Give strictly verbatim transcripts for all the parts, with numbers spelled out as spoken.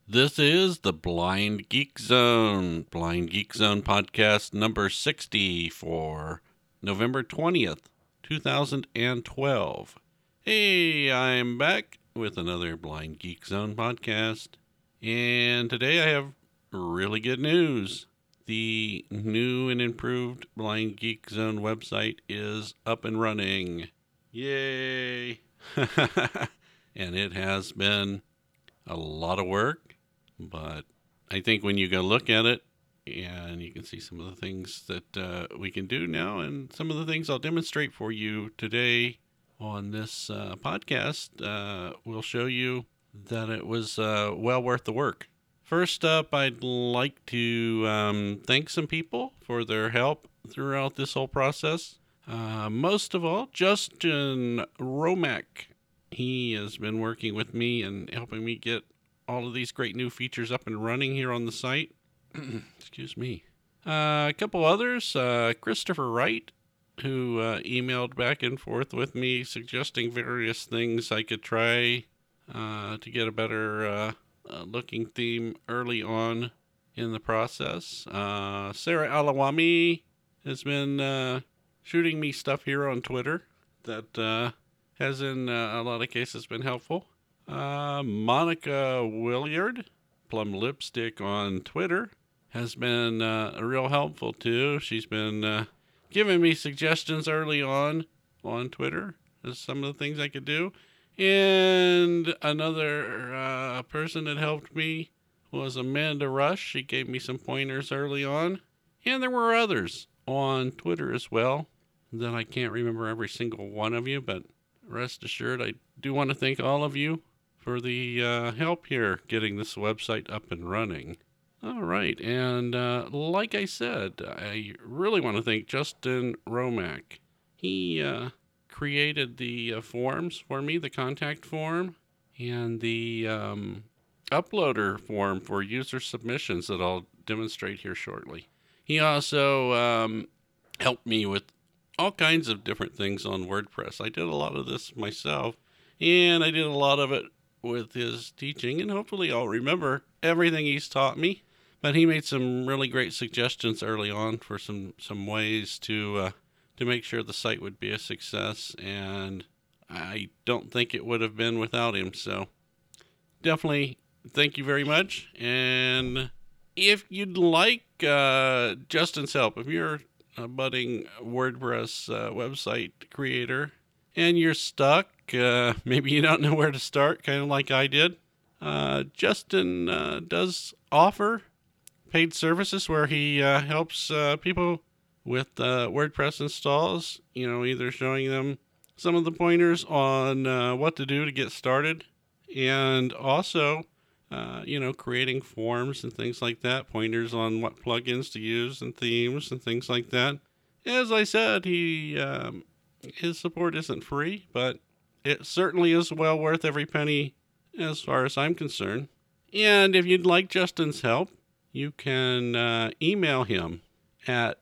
This is the Blind Geek Zone, Blind Geek Zone podcast number sixty for November twentieth, two thousand twelve. Hey, I'm back with another Blind Geek Zone podcast, and today I have really good news. The new and improved Blind Geek Zone website is up and running. Yay! And it has been a lot of work. But I think when you go look at it, and you can see some of the things that uh, we can do now, and some of the things I'll demonstrate for you today on this uh, podcast, uh, will show you that it was uh, well worth the work. First up, I'd like to um, thank some people for their help throughout this whole process. Uh, most of all, Justin Romack. He has been working with me and helping me get all of these great new features up and running here on the site. Excuse me. Uh, a couple others, uh, Christopher Wright, who uh, emailed back and forth with me suggesting various things I could try uh, to get a better uh, uh, looking theme early on in the process. Uh, Sarah Alawami has been uh, shooting me stuff here on Twitter that uh, has in uh, a lot of cases been helpful. Uh, Monica Williard, Plum Lipstick on Twitter, has been uh, real helpful too. She's been uh, giving me suggestions early on on Twitter as some of the things I could do. And another uh, person that helped me was Amanda Rush. She gave me some pointers early on. And there were others on Twitter as well that I can't remember every single one of you, but rest assured I do want to thank all of you for the uh, help here getting this website up and running. All right, and uh, like I said, I really want to thank Justin Romack. He uh, created the uh, forms for me, the contact form, and the um, uploader form for user submissions that I'll demonstrate here shortly. He also um, helped me with all kinds of different things on WordPress. I did a lot of this myself, and I did a lot of it with his teaching, and hopefully I'll remember everything he's taught me. But he made some really great suggestions early on for some, some ways to uh, to make sure the site would be a success, and I don't think it would have been without him. So definitely thank you very much. And if you'd like uh, Justin's help, if you're a budding WordPress uh, website creator and you're stuck, uh, maybe you don't know where to start, kind of like I did, uh, Justin uh, does offer paid services where he uh, helps uh, people with uh, WordPress installs, you know, either showing them some of the pointers on uh, what to do to get started, and also, uh, you know, creating forms and things like that, pointers on what plugins to use and themes and things like that. As I said, he um, his support isn't free, but it certainly is well worth every penny as far as I'm concerned. And if you'd like Justin's help, you can uh, email him at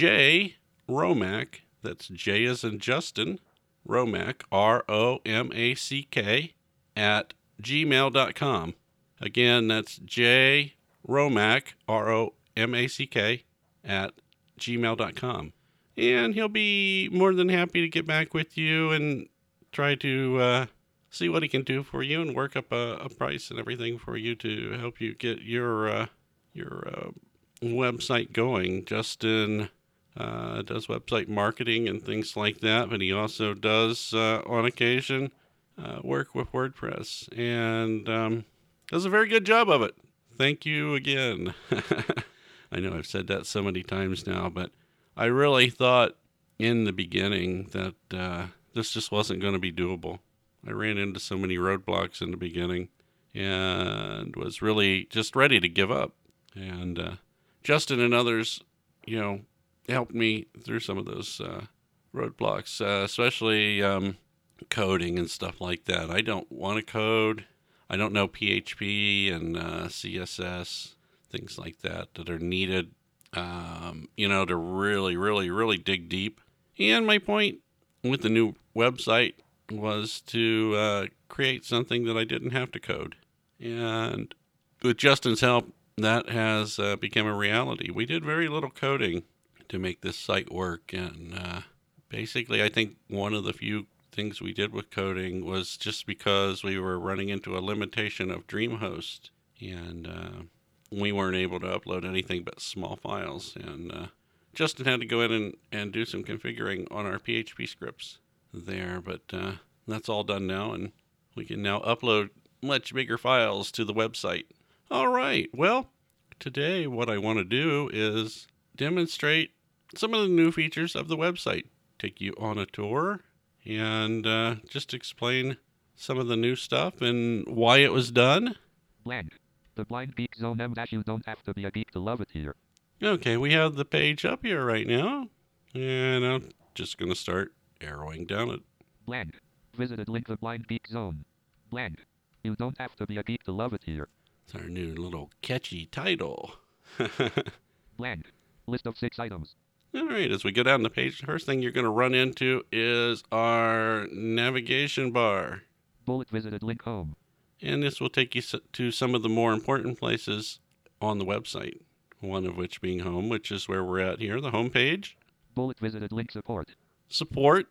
jromack, that's J as in Justin, Romack, R O M A C K, at gmail dot com. Again, that's jromack, R O M A C K, at gmail dot com. And he'll be more than happy to get back with you and try to uh, see what he can do for you and work up a, a price and everything for you to help you get your uh, your uh, website going. Justin uh, does website marketing and things like that, but he also does, uh, on occasion, uh, work with WordPress, and um, does a very good job of it. Thank you again. I know I've said that so many times now, but I really thought in the beginning that uh, this just wasn't going to be doable. I ran into so many roadblocks in the beginning and was really just ready to give up. And uh, Justin and others, you know, helped me through some of those uh, roadblocks, uh, especially um, coding and stuff like that. I don't want to code. I don't know P H P and uh, C S S, things like that that are needed, um, you know, to really, really, really dig deep. And my point with the new website was to uh, create something that I didn't have to code. And with Justin's help, that has uh, become a reality. We did very little coding to make this site work, and uh, basically I think one of the few things we did with coding was just because we were running into a limitation of DreamHost, and uh, we weren't able to upload anything but small files, and uh, Justin had to go in and, and do some configuring on our P H P scripts there, but uh, that's all done now, and we can now upload much bigger files to the website. All right, well, today what I want to do is demonstrate some of the new features of the website, take you on a tour, and uh, just explain some of the new stuff and why it was done. Blank. The Blind Geek Zone M dash you don't have to be a geek to love it here. Okay, we have the page up here right now, and I'm just going to start arrowing down it. Blank. Visited link the Blind Geek Zone. Blank. You don't have to be a geek to love it here. It's our new little catchy title. Blank. List of six items. All right, as we go down the page, the first thing you're going to run into is our navigation bar. Bullet visited link home. And this will take you to some of the more important places on the website. One of which being home, which is where we're at here, the home page. Bullet visited link support. Support,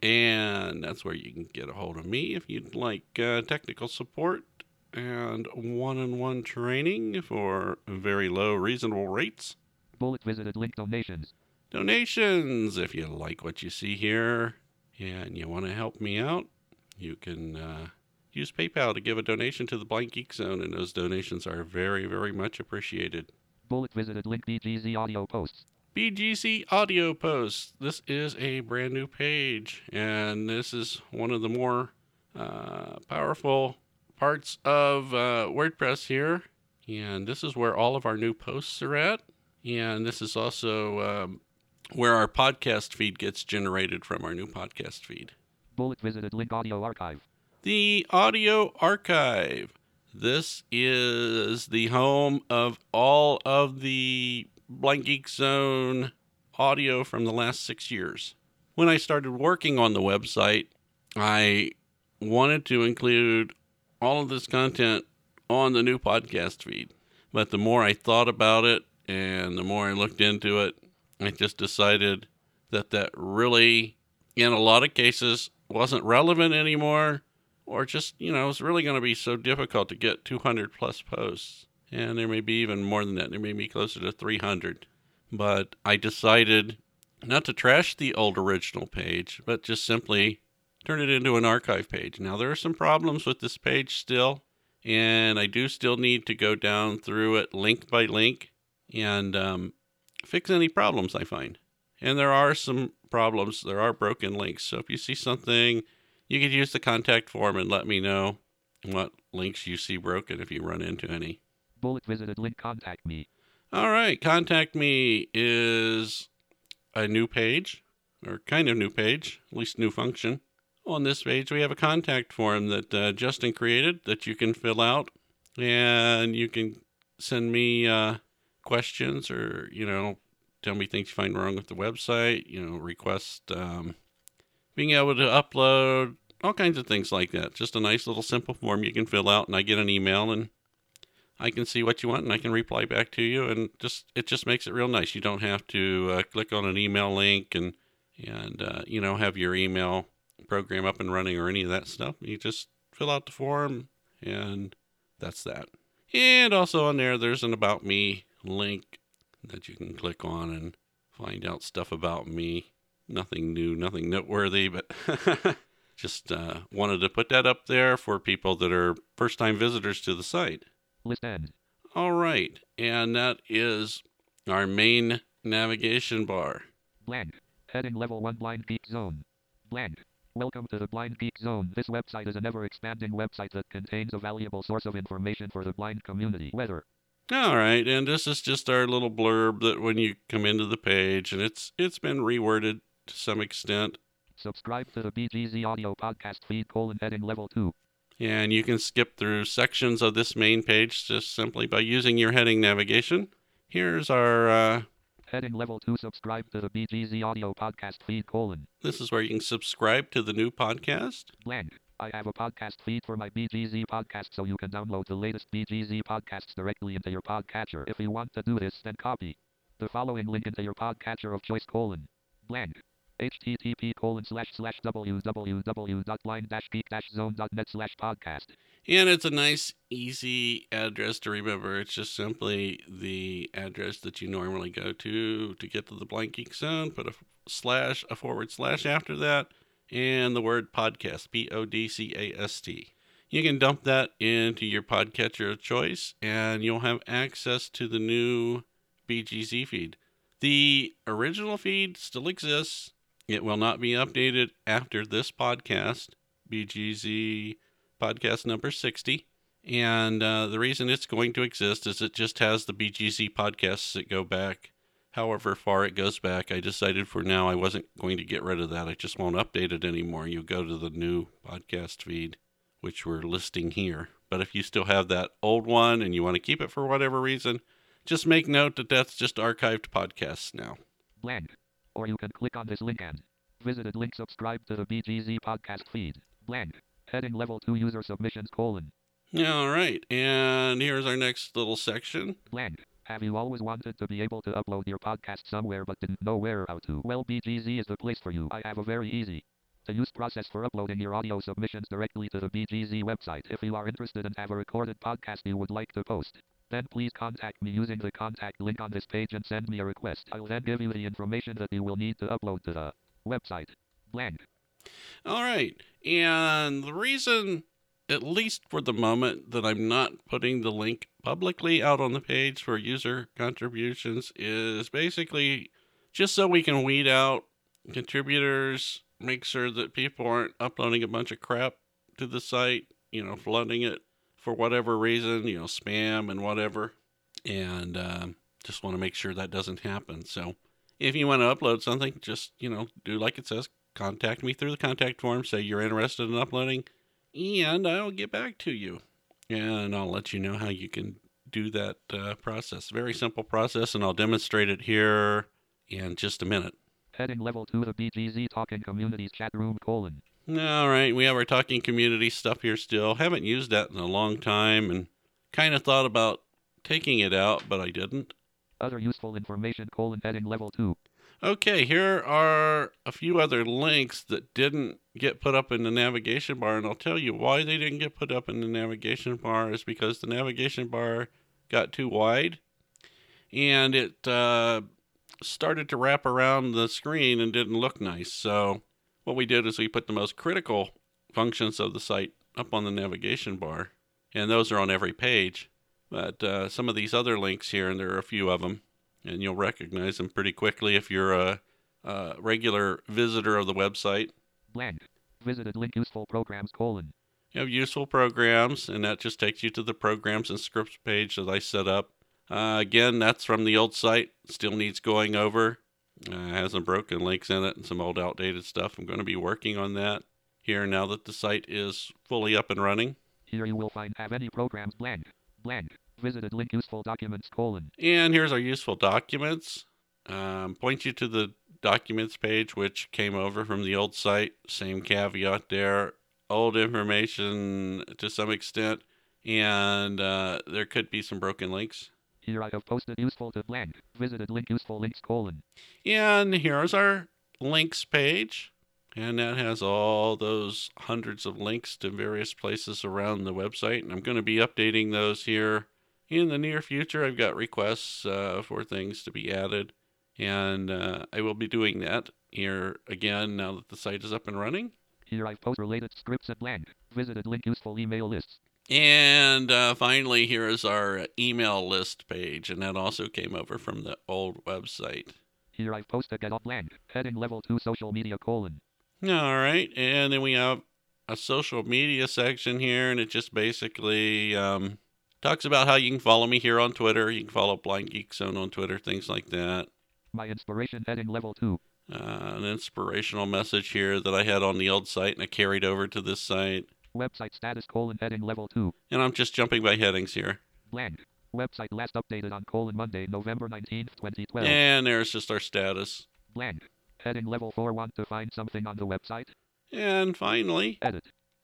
and that's where you can get a hold of me if you'd like uh, technical support and one-on-one training for very low, reasonable rates. Bullet visited link donations. Donations, if you like what you see here and you want to help me out, you can uh, use PayPal to give a donation to the Blind Geek Zone, and those donations are very, very much appreciated. Bullet visited link B G Z audio posts. B G Z audio posts. This is a brand new page, and this is one of the more uh, powerful parts of uh, WordPress here. And this is where all of our new posts are at. And this is also um, where our podcast feed gets generated from our new podcast feed. Bullet visited link audio archive. The audio archive. This is the home of all of the Blind Geek Zone audio from the last six years. When I started working on the website, I wanted to include all of this content on the new podcast feed. But the more I thought about it and the more I looked into it, I just decided that that really, in a lot of cases, wasn't relevant anymore. Or just, you know, it's really going to be so difficult to get two hundred plus posts. And there may be even more than that. There may be closer to three hundred. But I decided not to trash the old original page, but just simply turn it into an archive page. Now, there are some problems with this page still. And I do still need to go down through it link by link and um, fix any problems I find. And there are some problems. There are broken links. So if you see something, you could use the contact form and let me know what links you see broken if you run into any. Bullet visited link contact me. All right, contact me is a new page, or kind of new page, at least new function. On this page, we have a contact form that uh, Justin created that you can fill out, and you can send me uh, questions or, you know, tell me things you find wrong with the website, you know, request um, being able to upload, all kinds of things like that. Just a nice little simple form you can fill out, and I get an email, and I can see what you want, and I can reply back to you, and just it just makes it real nice. You don't have to uh, click on an email link and, and uh, you know, have your email program up and running or any of that stuff. You just fill out the form, and that's that. And also on there, there's an About Me link that you can click on and find out stuff about me. Nothing new, nothing noteworthy, but just uh, wanted to put that up there for people that are first-time visitors to the site. List end. All right, and that is our main navigation bar. Blank. Heading level one Blind Geek Zone. Blank. Welcome to the Blind Geek Zone. This website is an ever-expanding website that contains a valuable source of information for the blind community. Weather. All right, and this is just our little blurb that when you come into the page, and it's it's been reworded to some extent. Subscribe to the B G Z audio podcast feed colon heading level two. And you can skip through sections of this main page just simply by using your heading navigation. Here's our... Uh, heading level two, subscribe to the B G Z audio podcast feed colon. This is where you can subscribe to the new podcast. Blank. I have a podcast feed for my B G Z podcast, so you can download the latest B G Z podcasts directly into your podcatcher. If you want to do this, then copy the following link into your podcatcher of choice, colon, blank, http colon slash slash www dot blind dash geek dash zone dot net slash podcast. And it's a nice, easy address to remember. It's just simply the address that you normally go to to get to the Blind Geek Zone. Put a slash, a forward slash after that, and the word podcast, P O D C A S T. You can dump that into your podcatcher of choice, and you'll have access to the new B G Z feed. The original feed still exists. It will not be updated after this podcast, B G Z podcast number sixty. And uh, the reason it's going to exist is it just has the B G Z podcasts that go back however far it goes back. I decided for now I wasn't going to get rid of that. I just won't update it anymore. You'll go to the new podcast feed, which we're listing here. But if you still have that old one and you want to keep it for whatever reason, just make note that that's just archived podcasts now. Blank. Or you can click on this link and visited link, subscribe to the B G Z podcast feed. Blank. Heading level two user submissions, colon. All right. And here's our next little section. Blank. Have you always wanted to be able to upload your podcast somewhere but didn't know where how to? Well, B G Z is the place for you. I have a very easy to use process for uploading your audio submissions directly to the B G Z website. If you are interested and have a recorded podcast you would like to post, then please contact me using the contact link on this page and send me a request. I'll then give you the information that you will need to upload to the website. Blank. All right. And the reason, at least for the moment, that I'm not putting the link publicly out on the page for user contributions is basically just so we can weed out contributors, make sure that people aren't uploading a bunch of crap to the site, you know, flooding it for whatever reason, you know, spam and whatever. And uh, just want to make sure that doesn't happen. So if you want to upload something, just, you know, do like it says. Contact me through the contact form, say you're interested in uploading, and I'll get back to you. And I'll let you know how you can do that uh, process. Very simple process, and I'll demonstrate it here in just a minute. Heading level two, the B G Z Talking Communities chat room, colon. All right, we have our Talking Community stuff here still. Haven't used that in a long time, and kind of thought about taking it out, but I didn't. Other useful information, colon, heading level two. Okay, here are a few other links that didn't get put up in the navigation bar, and I'll tell you why they didn't get put up in the navigation bar is because the navigation bar got too wide, and it uh, started to wrap around the screen and didn't look nice. So what we did is we put the most critical functions of the site up on the navigation bar, and those are on every page. But uh, some of these other links here, and there are a few of them, and you'll recognize them pretty quickly if you're a, a regular visitor of the website. Blank. Visited link useful programs, colon. You have useful programs, and that just takes you to the programs and scripts page that I set up. Uh, again, that's from the old site. Still needs going over. Uh, has some broken links in it and some old outdated stuff. I'm going to be working on that here now that the site is fully up and running. Here you will find have any programs, blank. Blank. Visited link useful documents, colon. And here's our useful documents. Um, point you to the documents page, which came over from the old site. Same caveat there. Old information to some extent. And uh, there could be some broken links. Here I have posted useful to blank. Visited link useful links, colon. And here's our links page. And that has all those hundreds of links to various places around the website. And I'm going to be updating those here in the near future. I've got requests uh, for things to be added, and uh, I will be doing that here again now that the site is up and running. Here I've posted related scripts at blank. Visited link useful email lists. And uh, finally, here is our email list page, and that also came over from the old website. Here I've posted get on blank. Heading level two social media, colon. All right, and then we have a social media section here, and it just basically um, talks about how you can follow me here on Twitter. You can follow Blind Geek Zone on Twitter, things like that. My inspiration, heading level two. Uh, an inspirational message here that I had on the old site and I carried over to this site. Website status, colon, heading level two. And I'm just jumping by headings here. Blank. Website last updated on colon Monday, November nineteenth, twenty twelve. And there's just our status. Blank. Heading level four. Want to find something on the website? And finally, Edit.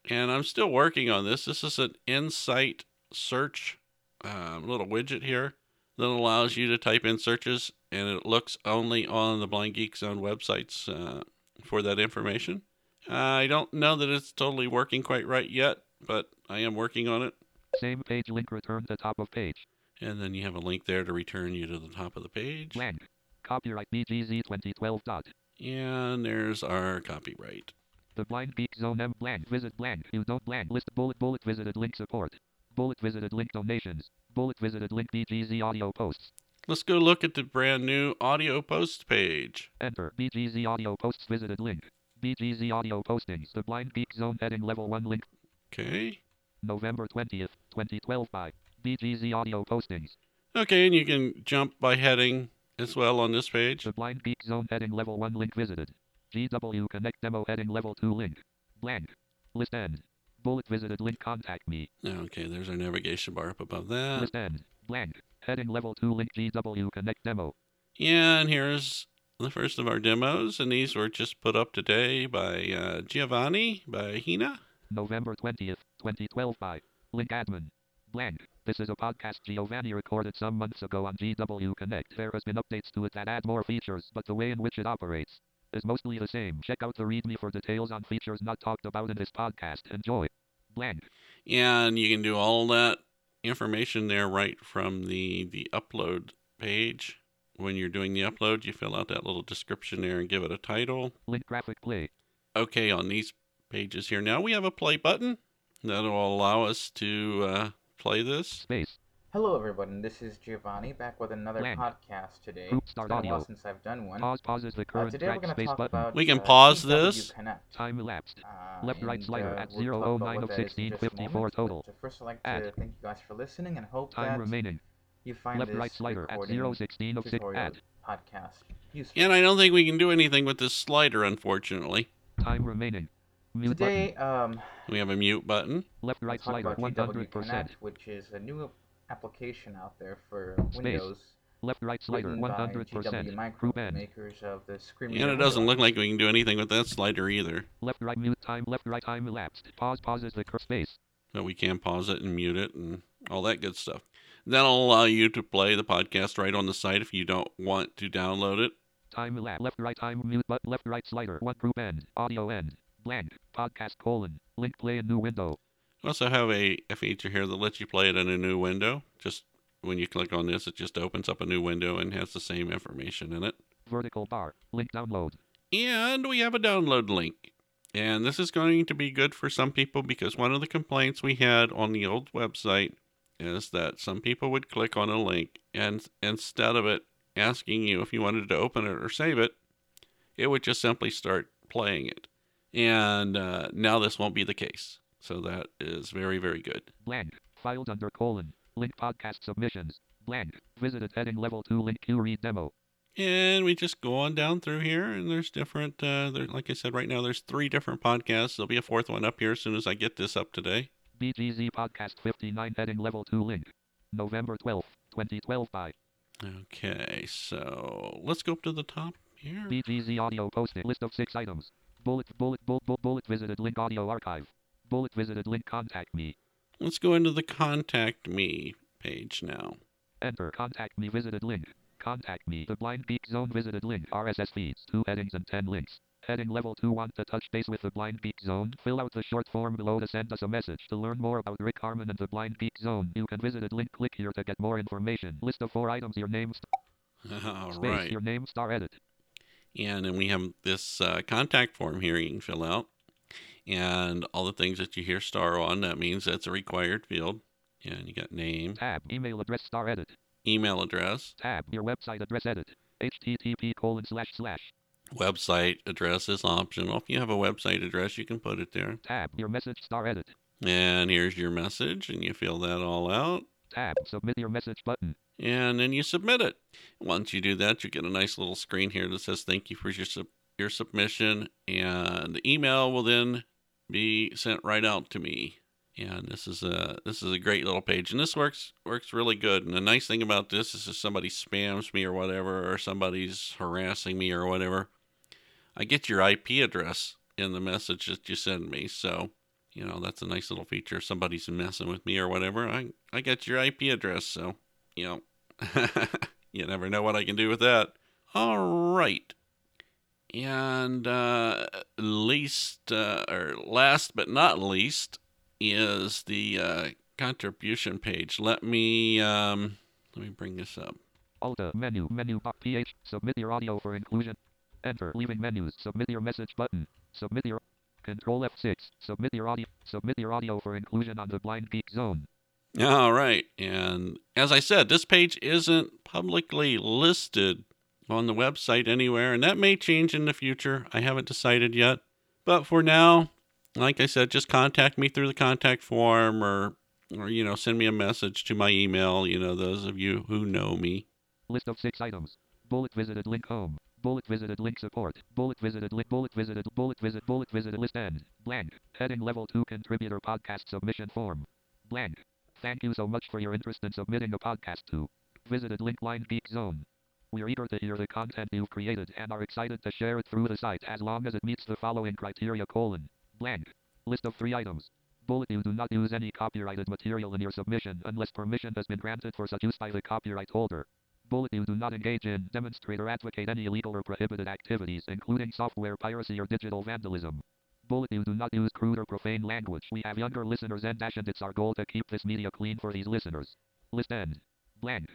And I'm still working on this. This is an Insight search um, little widget here that allows you to type in searches, and it looks only on the Blind Geek Zone websites uh, for that information. I don't know that it's totally working quite right yet, but I am working on it. Same page link return to top of page. And then you have a link there to return you to the top of the page. Blank. Copyright B G Z twenty twelve. Dot. And there's our copyright. The Blind Geek Zone M blank. Visit blank. You don't blank. List bullet bullet visited link support. Bullet visited link donations. Bullet visited link B G Z audio posts. Let's go look at the brand new audio post page. Enter B G Z audio posts visited link. B G Z audio postings. The Blind Geek Zone heading level one link. Okay. November twentieth, twenty twelve by B G Z audio postings. Okay, and you can jump by heading as well on this page. The Blind Geek Zone heading level one link visited. G W Connect demo heading level two link. Blank. List end. Bullet visited link contact me. Okay, there's our navigation bar up above that. List end. Blank. Heading level two link G W Connect demo. And here's the first of our demos, and these were just put up today by uh, Giovanni, by Hina. November twentieth, twenty twelve by Link Admin. Blank. This is a podcast Giovanni recorded some months ago on G W Connect. There has been updates to it that add more features, but the way in which it operates is mostly the same. Check out the README for details on features not talked about in this podcast. Enjoy. Blank. And you can do all that information there right from the, the upload page. When you're doing the upload, you fill out that little description there and give it a title. Link graphic play. Okay, on these pages here now, we have a play button that will allow us to uh, play this. Space. Hello everyone, this is Giovanni back with another Blank. podcast today. Group It's start been a audio. while since I've done one. Pause pauses the Uh, current today we're track going to space talk button. about We can uh, pause G W this. Connect. Time elapsed. Uh, Left, right and, slider uh, at we'll zero talk oh about nine what of that is in sixteen just a fifty-four moment, total. But, uh, first I'd like Add. to thank you guys for listening and hope Time that remaining. you find Left this right slider at recording zero sixteen of six. tutorial Add. podcast useful. And I don't think we can do anything with this slider, unfortunately. Time remaining. Mute Today, um, We have a mute button. button. Left right we'll talk slider about one G W hundred percent. Connect, which is a new application out there for Space. Windows. Left right slider written one by hundred G W percent. Micro, Group end. makers of the Screen And it Reader doesn't window. look like we can do anything with that slider either. Left right mute time. Left right time elapsed. Pause pauses the cur- space. But we can pause it and mute it and all that good stuff. That'll allow you to play the podcast right on the site if you don't want to download it. Time elapsed. Left right time mute but left right slider one group end. Audio end. Blank. Podcast colon. Link play in new window. We also have a, a feature here that lets you play it in a new window. Just when you click on this, it just opens up a new window and has the same information in it. Vertical bar. Link download. And we have a download link. And this is going to be good for some people because one of the complaints we had on the old website is that some people would click on a link and instead of it asking you if you wanted to open it or save it, it would just simply start playing it. And uh, now this won't be the case. So that is very, very good. Blank. Filed under colon. Link podcast submissions. Blank. Visited heading level two link Q read demo. And we just go on down through here, and there's different, uh, there, like I said, right now there's three different podcasts. There'll be a fourth one up here as soon as I get this up today. B G Z podcast fifty-nine heading level two link. November twelfth, twenty twelve by Okay, so let's go up to the top here. B G Z audio posted list of six items. Bullet, bullet, bullet, bullet, bullet visited link audio archive. Bullet visited link contact me. Let's go into the Contact Me page now. Enter contact me visited link. Contact me. The Blind Geek Zone visited link. R S S feeds. Two headings and ten links. Heading level two. Want to touch base with the Blind Geek Zone? Fill out the short form below to send us a message. To learn more about Rick Harmon and the Blind Geek Zone, you can visit link. Click here to get more information. List of four items. Your name. St- All space. right. Your name. Star edit. And then we have this uh, contact form here you can fill out. And all the things that you hear star on, that means that's a required field. And you got name, Tab. Email address. Star edit. email address, Tab. Your website address edit. H T T P colon slash slash. website address is optional. If you have a website address, you can put it there. Tab. Your message. Star edit. And here's your message, and you fill that all out. Tab. Submit your message button. And then you submit it. Once you do that, you get a nice little screen here that says thank you for your sub- your submission, and the email will then be sent right out to me. And this is a this is a great little page, and this works works really good. And the nice thing about this is if somebody spams me or whatever, or somebody's harassing me or whatever, I get your I P address in the message that you send me. So you know, that's a nice little feature. If somebody's messing with me or whatever, I, I get your I P address, so, you know, you never know what I can do with that. All right. And uh, least, uh, or last but not least, is the uh, contribution page. Let me, um, let me bring this up. Alta, menu, menu, bar, ph, submit your audio for inclusion. Enter, leaving menus, submit your message button, submit your, Control F six, submit your audio, submit your audio for inclusion on the Blind Geek Zone. All right. And as I said, this page isn't publicly listed on the website anywhere, and that may change in the future. I haven't decided yet. But for now, like I said, just contact me through the contact form or, or you know, send me a message to my email, you know, those of you who know me. List of six items. Bullet visited link home. Bullet visited link support. Bullet visited link. Bullet visited. Bullet visit. Bullet visited list end. Blank. Heading level two contributor podcast submission form. Blank. Thank you so much for your interest in submitting a podcast to visited link Blind Geek Zone. We're eager to hear the content you've created and are excited to share it through the site as long as it meets the following criteria: colon. Blank. List of three items. Bullet, you do not use any copyrighted material in your submission unless permission has been granted for such use by the copyright holder. Bullet, you do not engage in, demonstrate or advocate any illegal or prohibited activities, including software piracy or digital vandalism. Bullet, you do not use crude or profane language. We have younger listeners and dash and it's our goal to keep this media clean for these listeners. List end. Blank.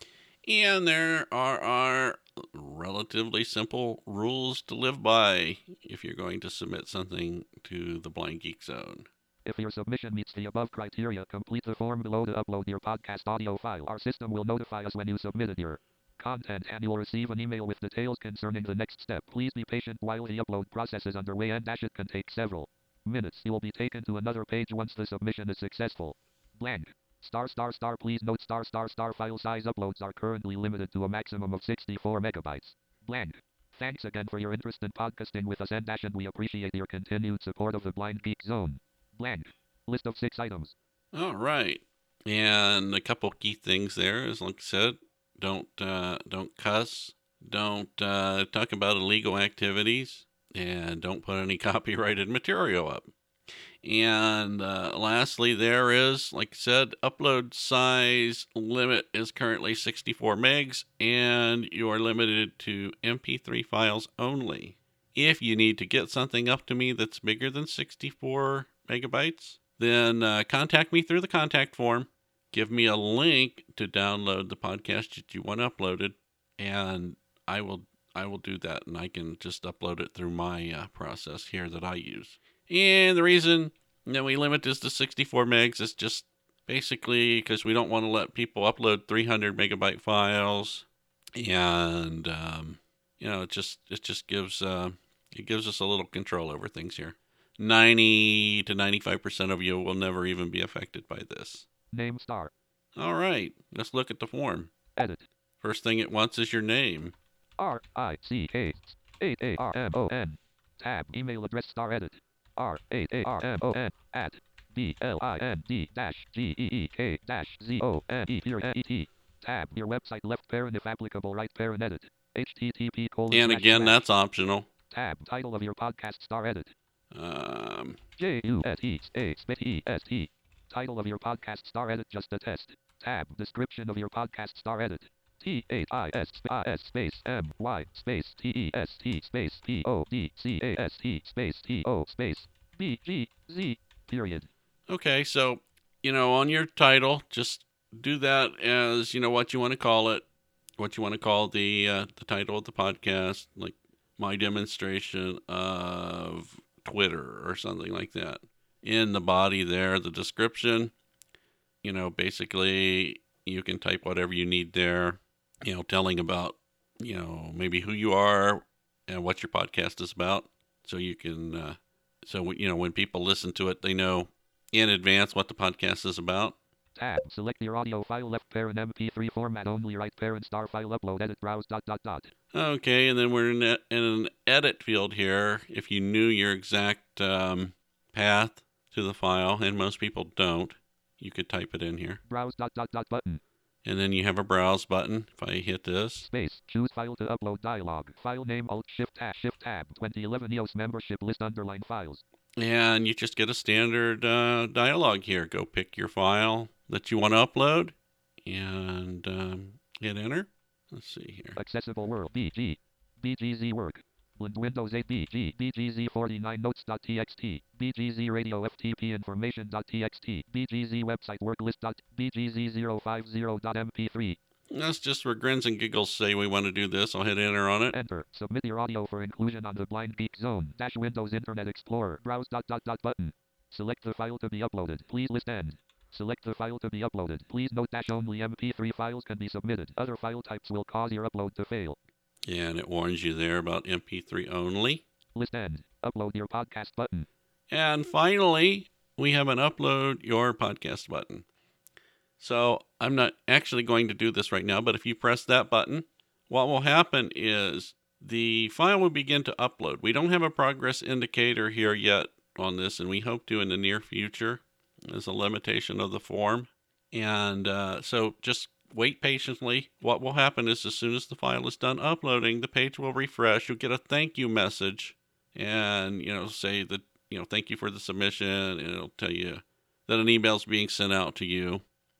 And there are our relatively simple rules to live by if you're going to submit something to the Blind Geek Zone. If your submission meets the above criteria, complete the form below to upload your podcast audio file. Our system will notify us when you submitted your content and you'll receive an email with details concerning the next step. Please be patient while the upload process is underway and dash it can take several minutes. You will be taken to another page once the submission is successful. Blank. Star star star please note star star star file size uploads are currently limited to a maximum of sixty-four megabytes. Blank. Thanks again for your interest in podcasting with us and dash and we appreciate your continued support of the Blind Geek Zone. Blank. List of six items. All right. And a couple key things there is, like I said, don't uh, don't cuss, don't uh, talk about illegal activities, and don't put any copyrighted material up. And uh, lastly, there is, like I said, upload size limit is currently sixty-four megs, and you are limited to M P three files only. If you need to get something up to me that's bigger than sixty-four megabytes, then uh, contact me through the contact form. Give me a link to download the podcast that you want uploaded, and I will I will do that, and I can just upload it through my uh, process here that I use. And the reason that we limit this to sixty-four megs is just basically because we don't want to let people upload three hundred megabyte files, and um, you know, it just it just gives uh, it gives us a little control over things here. ninety to ninety-five percent of you will never even be affected by this. Name star. All right, let's look at the form. Edit. First thing it wants is your name. R I C K eight A R M O N. Tab. Email address star edit. R eight A R M O N at B L I N D dash G E E K dash Z O N E period E T. Tab. Your website left parent if applicable right parent edit. H T T P colon. And again, that's optional. Tab. Title of your podcast star edit. Um, J U S E A space E S T. Title of your podcast star edit just a test. Tab. Description of your podcast star edit. T H I S I S space M Y space T E S T space P O D C A S T space T O space B G Z period. Okay, so, you know, on your title, just do that as, you know, what you want to call it, what you want to call the uh, the title of the podcast, like my demonstration of Twitter or something like that. In the body there, the description, you know, basically you can type whatever you need there, you know, telling about, you know, maybe who you are and what your podcast is about. So you can, uh, so, you know, when people listen to it, they know in advance what the podcast is about. Tab. Select your audio file left parent M P three format only right parent star file upload edit browse dot dot dot. Okay, and then we're in, a, in an edit field here. If you knew your exact um, path to the file, and most people don't, you could type it in here. Browse dot dot dot button. And then you have a browse button. If I hit this. Space. Choose file to upload dialog. File name Alt Shift Tab Shift Tab. twenty eleven E O S membership list underline files. And you just get a standard uh, dialog here. Go pick your file that you want to upload and um, hit enter. Let's see here. Accessible World, B G. B G Z Work. Windows eight B G, B G Z forty-nine notes.txt, B G Z radio F T P information.txt, B G Z website worklist. B G Z zero five zero dot M P three. That's just where grins and giggles say we want to do this. I'll hit enter on it. Enter. Submit your audio for inclusion on the Blind Geek Zone. Dash Windows Internet Explorer. Browse dot dot dot button. Select the file to be uploaded. Please list end. Select the file to be uploaded. Please note dash only M P three files can be submitted. Other file types will cause your upload to fail. Yeah, and it warns you there about M P three only. List end. Upload your podcast button. And finally, we have an upload your podcast button. So I'm not actually going to do this right now, but if you press that button, what will happen is the file will begin to upload. We don't have a progress indicator here yet on this, and we hope to in the near future as a limitation of the form. And uh, so just wait patiently. What will happen is as soon as the file is done uploading, the page will refresh. You'll get a thank you message and, you know, say that, you know, thank you for the submission. And it'll tell you that an email is being sent out to you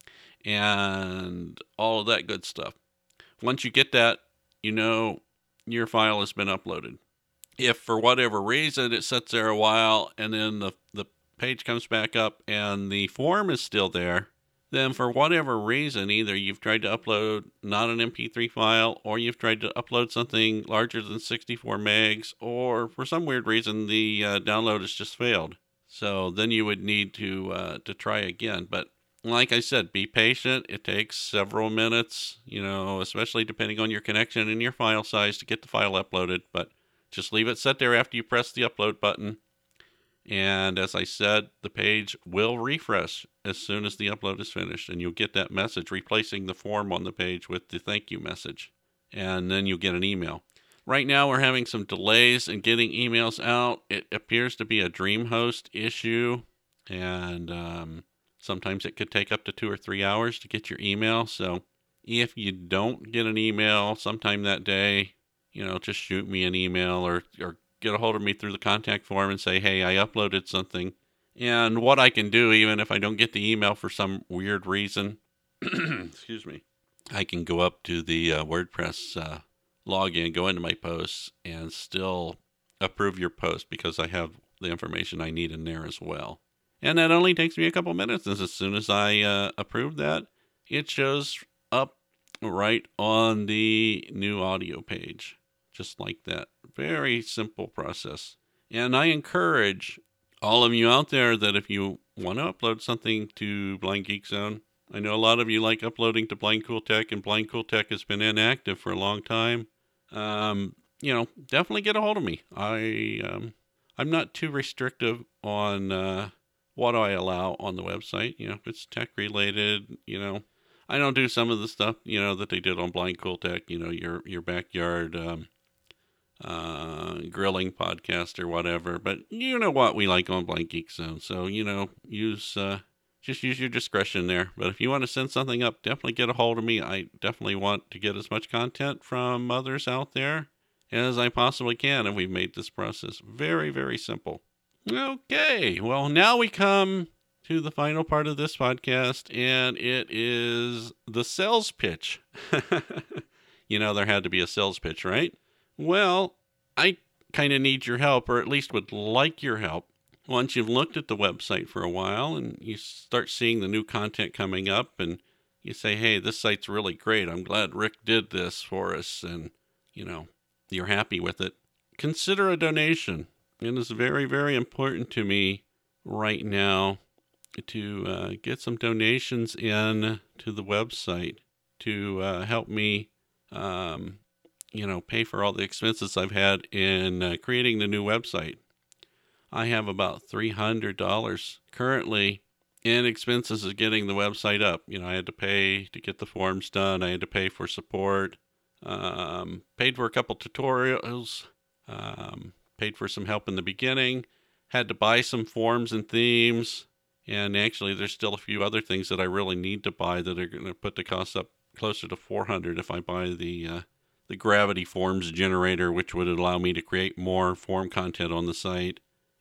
and all of that good stuff. Once you get that, you know your file has been uploaded. If for whatever reason it sits there a while and then the, the page comes back up and the form is still there, then for whatever reason, either you've tried to upload not an M P three file, or you've tried to upload something larger than sixty-four megs, or for some weird reason the uh, download has just failed. So then you would need to uh, to try again. But like I said, be patient. It takes several minutes, you know, especially depending on your connection and your file size to get the file uploaded. But just leave it set there after you press the upload button. And as I said, the page will refresh as soon as the upload is finished, and you'll get that message replacing the form on the page with the thank you message. And then you'll get an email. Right now, we're having some delays in getting emails out. It appears to be a DreamHost issue, and um, sometimes it could take up to two or three hours to get your email. So if you don't get an email sometime that day, you know, just shoot me an email or, or get a hold of me through the contact form and say, hey, I uploaded something. And what I can do, even if I don't get the email for some weird reason, excuse me, I can go up to the uh, WordPress uh, login, go into my posts, and still approve your post because I have the information I need in there as well. And that only takes me a couple minutes. And as soon as I uh, approve that, it shows up right on the new audio page, just like that. Very simple process. And I encourage all of you out there that if you want to upload something to Blind Geek Zone, I know a lot of you like uploading to Blind Cool Tech, and Blind Cool Tech has been inactive for a long time. Um, you know, definitely get a hold of me. I, um, I'm not too restrictive on uh, what I allow on the website. You know, if it's tech related, you know, I don't do some of the stuff, you know, that they did on Blind Cool Tech, you know, your, your backyard, um, uh, grilling podcast or whatever, but you know what we like on Blind Geek Zone. So, you know, use, uh, just use your discretion there. But if you want to send something up, definitely get a hold of me. I definitely want to get as much content from others out there as I possibly can. And we've made this process very, very simple. Okay. Well, now we come to the final part of this podcast, and it is the sales pitch. You know, there had to be a sales pitch, right? Well, I kind of need your help, or at least would like your help. Once you've looked at the website for a while and you start seeing the new content coming up and you say, hey, this site's really great. I'm glad Rick did this for us. And, you know, you're happy with it. Consider a donation. It is very, very important to me right now to uh, get some donations in to the website to uh, help me um, you know, pay for all the expenses I've had in uh, creating the new website. I have about three hundred dollars currently in expenses of getting the website up. You know, I had to pay to get the forms done. I had to pay for support, um, paid for a couple tutorials, um, paid for some help in the beginning, had to buy some forms and themes. And actually, there's still a few other things that I really need to buy that are going to put the cost up closer to four hundred dollars if I buy the uh, the Gravity Forms generator, which would allow me to create more form content on the site.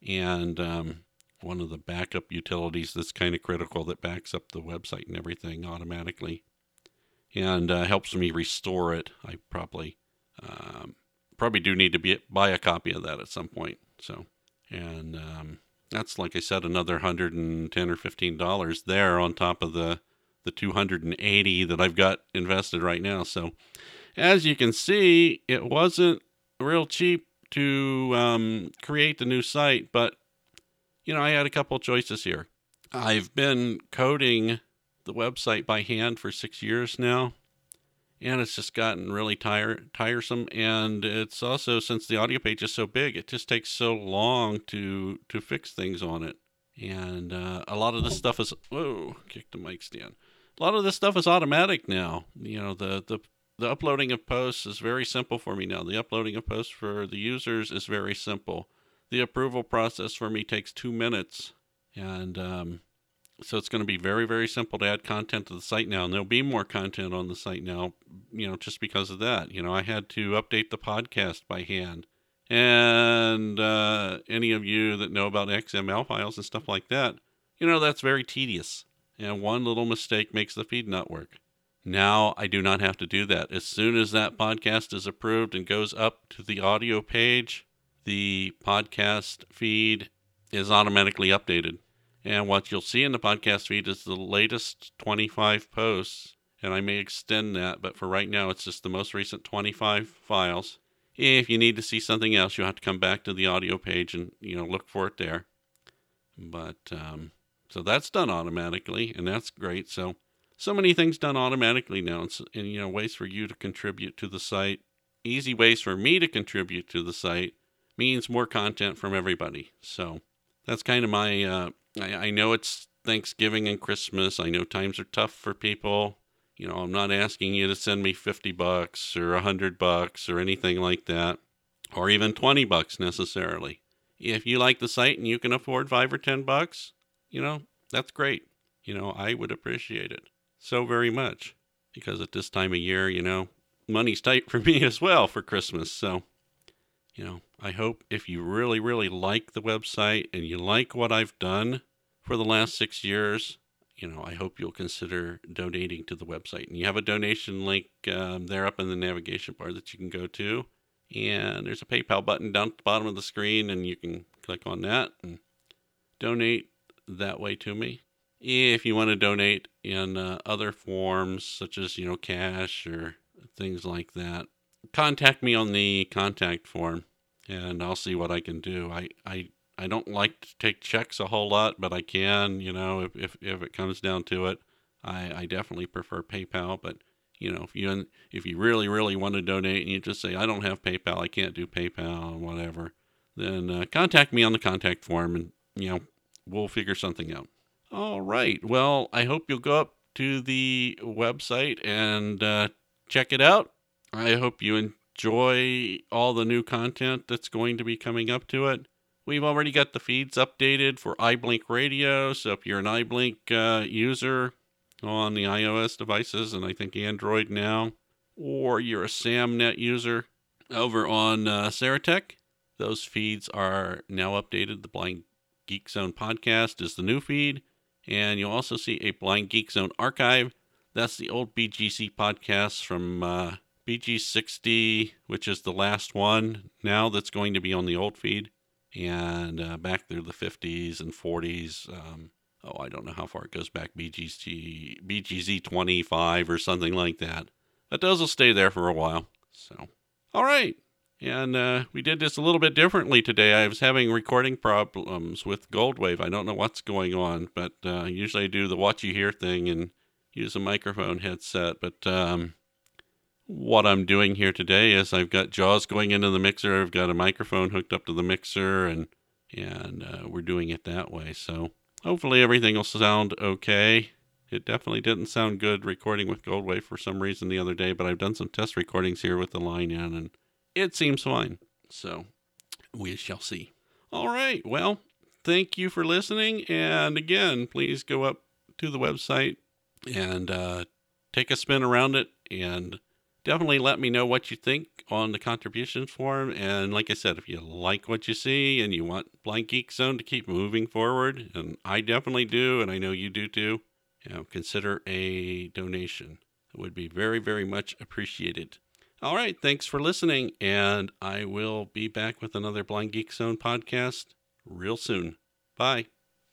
and um, one of the backup utilities that's kind of critical that backs up the website and everything automatically, and uh, helps me restore it. I probably um, probably do need to be, buy a copy of that at some point. So, and um, that's, like I said, another one hundred ten dollars or fifteen dollars there on top of the the two hundred eighty that I've got invested right now. So, as you can see, it wasn't real cheap to um, create the new site, but you know, I had a couple choices here. I've been coding the website by hand for six years now, and it's just gotten really tire- tiresome. And it's also, since the audio page is so big, it just takes so long to to fix things on it. And uh, a lot of this stuff is, whoa, kick the mic stand. A lot of this stuff is automatic now. You know, the, the, the uploading of posts is very simple for me now. The uploading of posts for the users is very simple. The approval process for me takes two minutes. And um, so it's going to be very, very simple to add content to the site now. And there'll be more content on the site now, you know, just because of that. You know, I had to update the podcast by hand. And uh, any of you that know about X M L files and stuff like that, you know, that's very tedious. And one little mistake makes the feed not work. Now I do not have to do that. As soon as that podcast is approved and goes up to the audio page, the podcast feed is automatically updated. And what you'll see in the podcast feed is the latest twenty-five posts. And I may extend that, but for right now, it's just the most recent twenty-five files. If you need to see something else, you'll have to come back to the audio page and, you know, look for it there. But, um, so that's done automatically, and that's great. So, so many things done automatically now, and, and, you know, ways for you to contribute to the site. Easy ways for me to contribute to the site means more content from everybody. So that's kind of my, uh, I, I know it's Thanksgiving and Christmas. I know times are tough for people. You know, I'm not asking you to send me fifty bucks or one hundred bucks or anything like that, or even twenty bucks necessarily. If you like the site and you can afford five or ten bucks, you know, that's great. You know, I would appreciate it so very much, because at this time of year, you know, money's tight for me as well for Christmas. So, you know, I hope if you really, really like the website and you like what I've done for the last six years, you know, I hope you'll consider donating to the website. And you have a donation link um, there up in the navigation bar that you can go to. And there's a PayPal button down at the bottom of the screen, and you can click on that and donate that way to me. If you want to donate in uh, other forms, such as, you know, cash or things like that, contact me on the contact form, and I'll see what I can do. I, I I don't like to take checks a whole lot, but I can, you know, if, if, if it comes down to it. I, I definitely prefer PayPal, but, you know, if you if you really, really want to donate and you just say, I don't have PayPal, I can't do PayPal, whatever, then uh, contact me on the contact form, and, you know, we'll figure something out. All right. Well, I hope you'll go up to the website and uh, check it out. I hope you enjoy all the new content that's going to be coming up to it. We've already got the feeds updated for iBlink Radio, so if you're an iBlink uh, user on the iOS devices, and I think Android now, or you're a SamNet user over on uh, Saratech, those feeds are now updated. The Blind Geek Zone podcast is the new feed, and you'll also see a Blind Geek Zone archive. That's the old B G C podcasts from uh, B G sixty, which is the last one now that's going to be on the old feed. And uh, back through the fifties and forties, um, oh, I don't know how far it goes back, B G Z, B G Z twenty-five or something like that. But those will stay there for a while. So, all right. And uh, we did this a little bit differently today. I was having recording problems with Goldwave. I don't know what's going on, but uh, usually I do the watch you hear thing and use a microphone headset. But um, what I'm doing here today is I've got JAWS going into the mixer. I've got a microphone hooked up to the mixer, and and uh, we're doing it that way. So hopefully everything will sound okay. It definitely didn't sound good recording with Goldwave for some reason the other day, but I've done some test recordings here with the line in, and it seems fine. So we shall see. All right. Well, thank you for listening. And again, please go up to the website and uh, take a spin around it and definitely let me know what you think on the contributions forum. And like I said, if you like what you see and you want Blind Geek Zone to keep moving forward, and I definitely do, and I know you do too, you know, consider a donation. It would be very, very much appreciated. All right, thanks for listening, and I will be back with another Blind Geek Zone podcast real soon. Bye.